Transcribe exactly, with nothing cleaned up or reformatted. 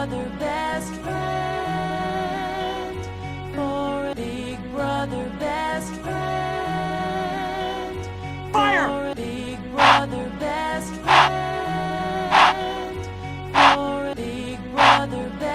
brother best friend. For a big brother best friend. Fire! For a big brother best friend. For a big brother best friend.